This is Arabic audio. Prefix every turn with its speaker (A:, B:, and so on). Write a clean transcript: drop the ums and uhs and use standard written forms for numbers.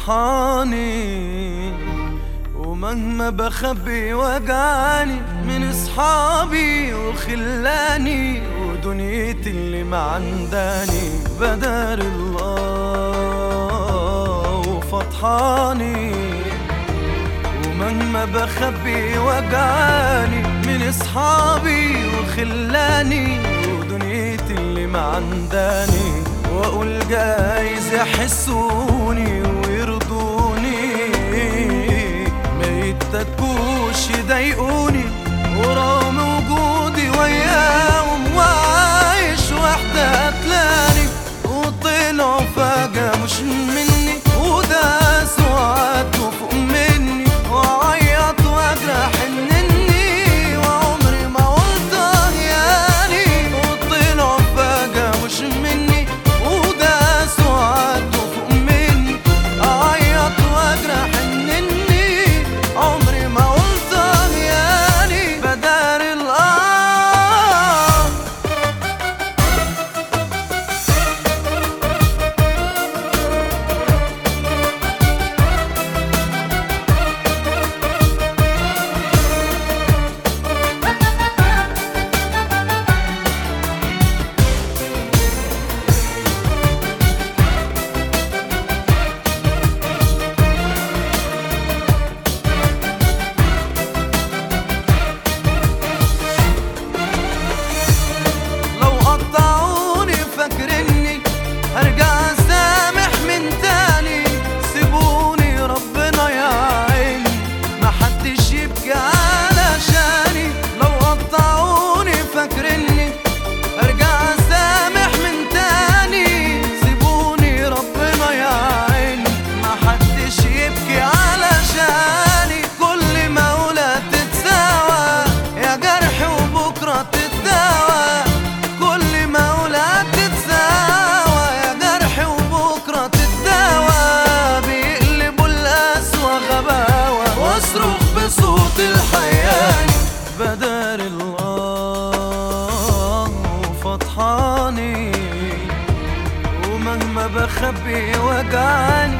A: فطحاني، ومهما بخبي وجعاني من اصحابي وخلاني ودنيتي اللي معنداني بدار الله وفطحاني. ومهما بخبي وجعاني من اصحابي وخلاني ودنيتي اللي معنداني، واقول جايز يحسوني ويرضوني ما يتكوش يضايقوني، ورغم وجودي وياهم وعايش وحدة قتلاني، وطلعوا فجأة مش مني وداسوا عدوا فوق مني، وعيط واجرح انني وعمري ما قلت اهياني، وطلعوا فجأة مش مني وداسوا عدوا فوق مني، اعيط واجرح انني عمري ما قلت اهياني بدار هرجع اسامح من تاني، سيبوني ربنا يعيني محدش يبكي علشاني. لو قطعوني فاكرني هرجع اسامح من تاني، سيبوني ربنا يعيني محدش يبكي علشاني. كل مولى تتساوى يا جرح وبكرة تتداوى، كل مولى تتساوى يا جرح وبكرة تتداوى، بيقلبوا القسوة غباوة واصرخ بصوت الحياني بدار الله وفطحاني. ومهما بخبي وجعاني